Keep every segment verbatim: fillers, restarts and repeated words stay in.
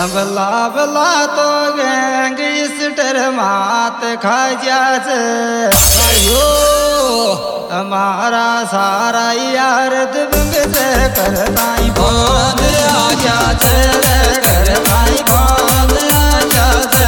बला बला तो गैंगस्टर मात खा जासे आयो हमारा सारा यार दबंग से करताई बंद आ जासे करताई बंद आ जासे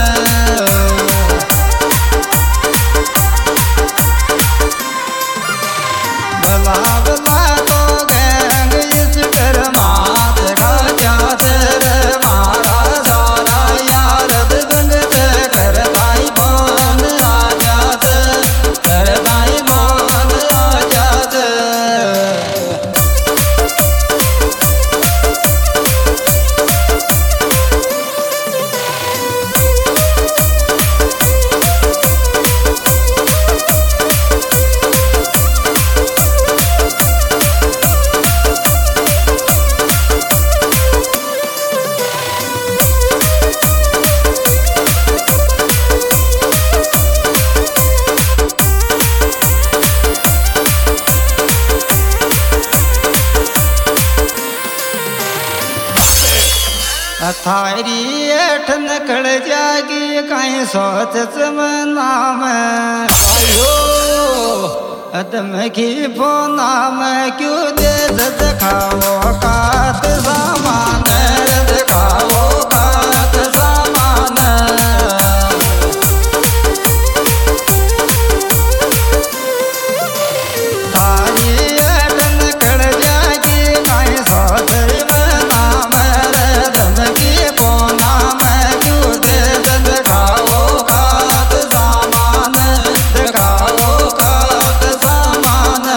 बला बला तो गैंगस्टर मात खा जासे मारा सारा यार दबंग से करताई बंद आ जासे करताई बंद आ जासे थारी एठ नकड़ जागी कहीं सोच समना में आयो अदम की फोना में क्यों दे दिखाओ कात सामान दिखाओ कात सामान थारी एठ नकड़ जागी कहीं सोच समना में अदम की फोना में क्यों दे दिखाओ कात सामान दिखाओ कात सामान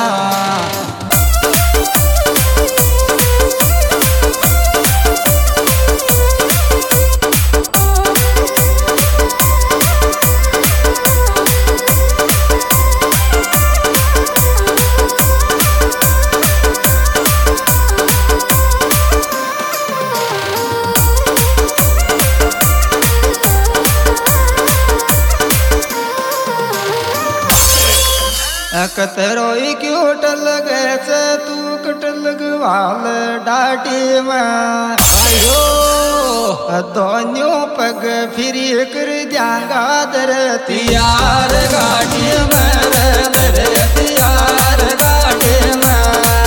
कतरोई क्यूट लगे से तू कट लगवाल डाटी में आयो दोनों पग फिर कर जागा दर तियार गाड़ी में रे तियार गाड़ी में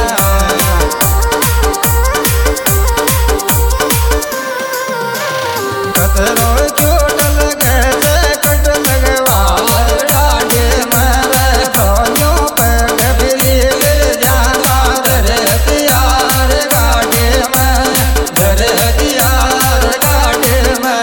कतरो क्यूट लगे से कट लगवाल डाटी में दोनों पग फिर कर जागा दर तियार गाड़ी में दर तियार गाड़ी में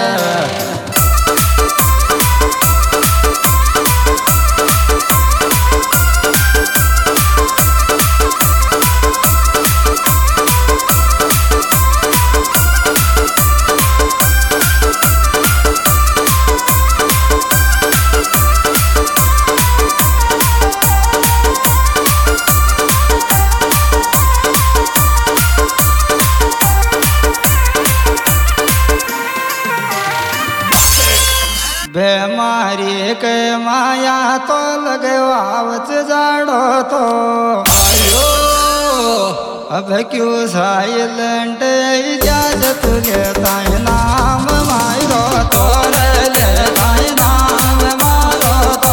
बेमारी के माया तो लगवावच जाड़ो तो आयो अब क्यों साइलेंट इजाजत लेता है नाम मारो तो रे लेता है नाम मारो तो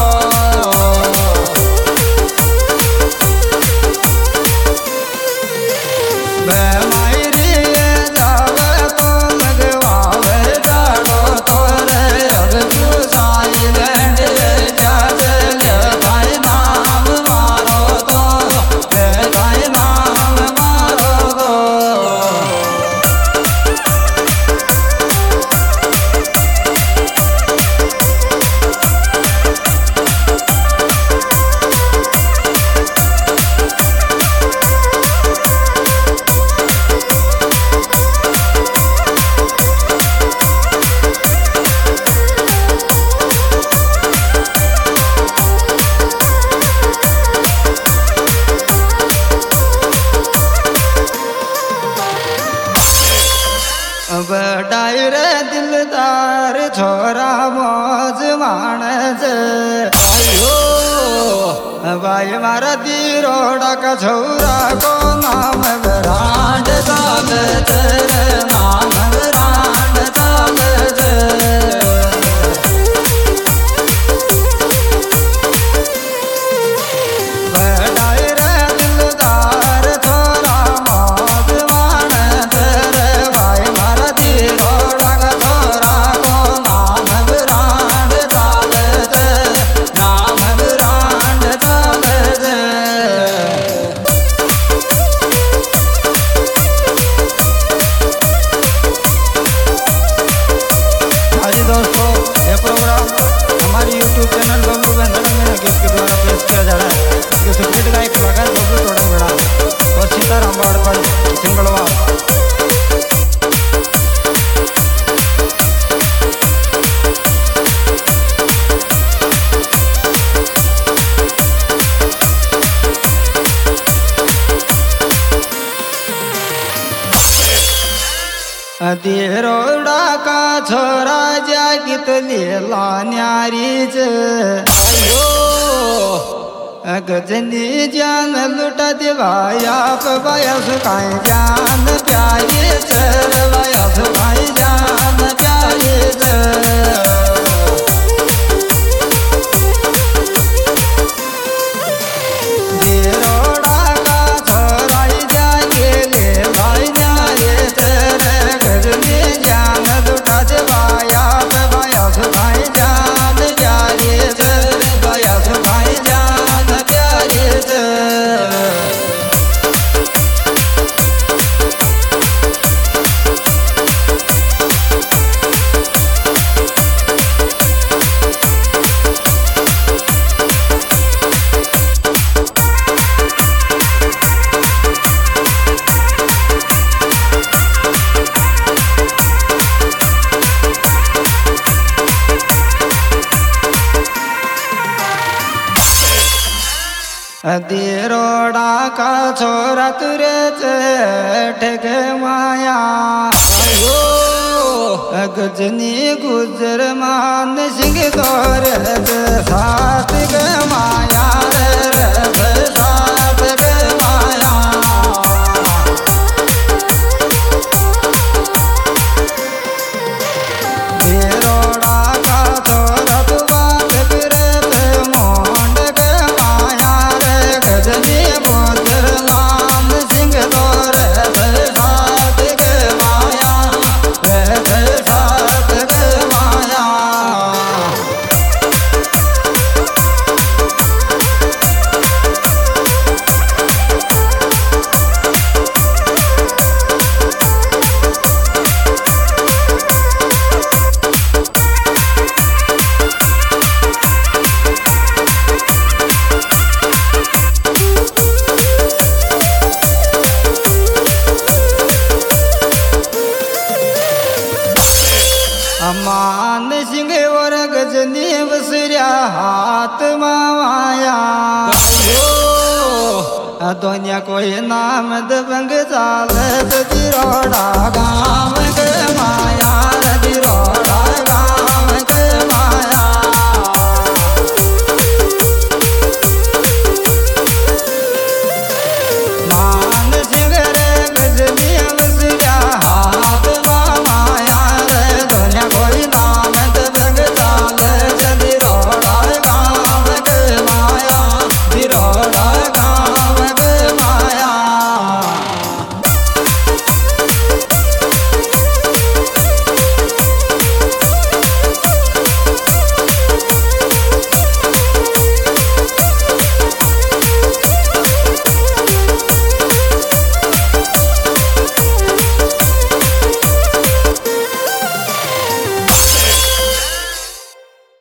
बेमारी जावे तो लगवावे जाड़ो तो रे अब क्यों साइलेंट इजाजत लेता है नाम मारो तो लेता है नाम मारो तो अब डायरे दिलदार छोरा मौज मानस आयो भाई मारा दीरोड़ा का छोरा को नाम विराट साल तेरे नाम विराट देरोडा का छोरा जागीत लिला न्यारीच गजनी जान लुटा दिवाया बाया सुखाई जान प्यारे चर बाया सुखाई जान प्यारे देरोडा का छोरा जागे ले लाई न्यारे चर गजनी जान लुटा दिवाया बाया सुखाई जान प्यारे चर बाया सुखाई जान प्यारे चर देरोडा का छोरा तुरे ठग माया गजनी गुजर मान सिंह दौर साथ ग माया साथ ग माया देरोडा का छोरा तु बात फिरे मोंड ग माया गजनी गुजर मान सिंह दौर साथ ग माया साथ ग माया मान सिंह और गजनी बसरिया हाथ माया दोनिया कोई नाम दबंग चाल तिरोड़ा गाँव ग माया